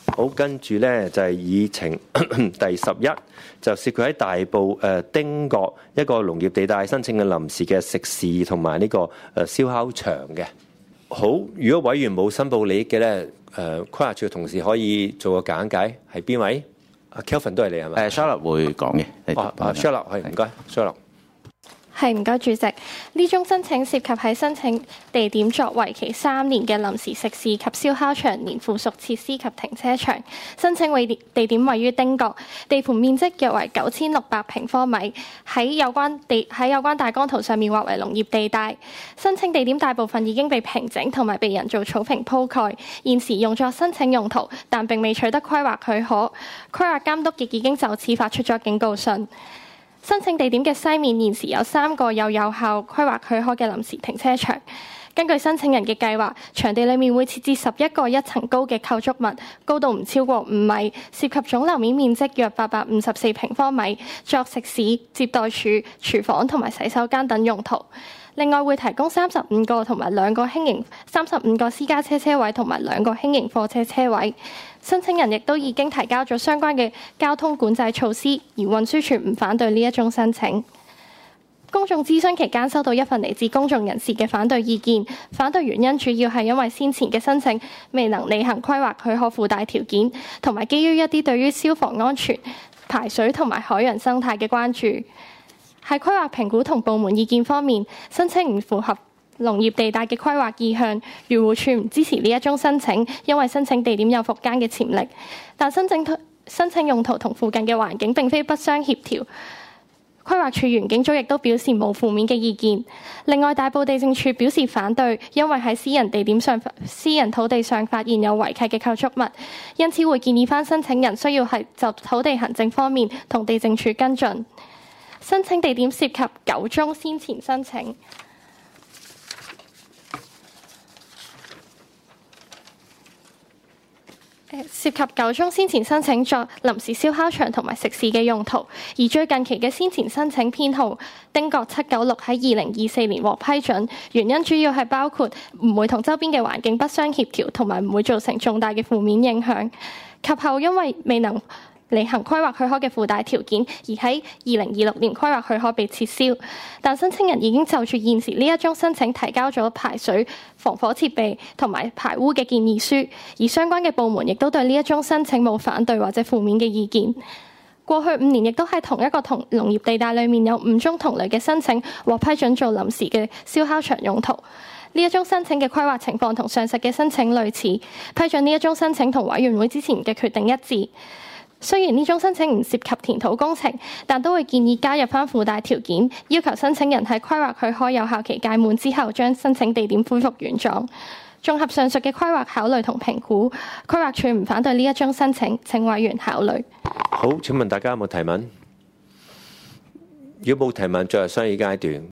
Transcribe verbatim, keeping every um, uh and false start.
好，跟住咧就係議程第十一，就涉及喺大埔誒、呃、汀角一個農業地帶申請嘅臨時嘅食肆同埋呢個誒、呃、燒烤場嘅。好，如果委員冇申報利益嘅咧，誒、呃、規劃處嘅同事可以做個簡介，係邊位？阿 Kelvin 都係你係咪？ 誒 Charlotte 會講嘅。 哦，啊 Charlotte 係唔該 Charlotte。 係，唔該主席。呢宗申請涉及喺申請地點作為期三年嘅臨時食肆及燒烤場連附屬設施及停車場。申請位地點位於汀角，地盤面積約為九千六百平方米，喺有關地喺有關大綱圖上面劃為農業地帶。申請地點大部分已經被平整同埋被人造草坪鋪蓋，現時用作申請用途，但並未取得規劃許可。規劃監督亦已經就此發出咗警告信。申請地點嘅西面現時有三個有有效規劃許可嘅臨時停車場。根據申請人嘅計劃，場地裡面會設置十一個一層高嘅構築物，高度唔超過五米，涉及總樓面面積約八百五十四平方米，作食肆、接待處、廚房同埋洗手間等用途。另外會提供三十五個同埋兩個輕型三十五個私家車車位同埋兩個輕型貨車車位。申請人亦都已經提交咗相關嘅交通管制措施，而運輸署唔反對呢一宗申請。公眾諮詢期間收到一份嚟自公眾人士嘅反對意見，反對原因主要係因為先前嘅申請未能履行規劃許可附帶條件，同埋基於一啲對於消防安全、排水同埋海洋生態嘅關注。喺規劃評估同部門意見方面，申請唔符合農業地帶嘅規劃意向，漁護署唔支持呢一宗申請，因為申請地點有復耕嘅潛力，但申請申請用途同附近嘅環境並非不相協調。規劃署園境組亦都表示冇負面嘅意見。另外，大埔地政處表示反對，因為喺私人地點上、私人土地上發現有違契嘅構築物，因此會建議返申請人需要係就土地行政方面同地政處跟進。申請地點涉及九宗先前申請。涉及九宗先前申請作臨時燒烤場同埋食肆嘅用途，而最近期嘅先前申請編號汀角七九六喺二零二四年獲批准，原因主要係包括唔會同周邊嘅環境不相協調，同埋唔會造成重大嘅負面影響。及後因為未能履行規劃許可嘅附帶條件，而喺二零二六年規劃許可被撤銷。但申請人已經就住現時呢一宗申請提交咗排水、防火設備同埋排污嘅建議書，而相關嘅部門亦都對呢一宗申請冇反對或者負面嘅意見。過去五年亦都喺同一個同農業地帶裏面有五宗同類嘅申請獲批准做臨時嘅燒烤場用途。呢一宗申請嘅規劃情況同上述嘅申請類似，批准呢一宗申請同委員會之前嘅決定一致。雖然呢宗申請唔涉及填土工程，但都會建議加入返附帶條件，要求申請人喺規劃許可有效期屆滿之後，將申請地點恢復原狀。綜合上述嘅規劃考慮同評估，規劃署唔反對呢一宗申請，請委員考慮。 好，請問大家有冇提問？如果冇提問，進入商議階段。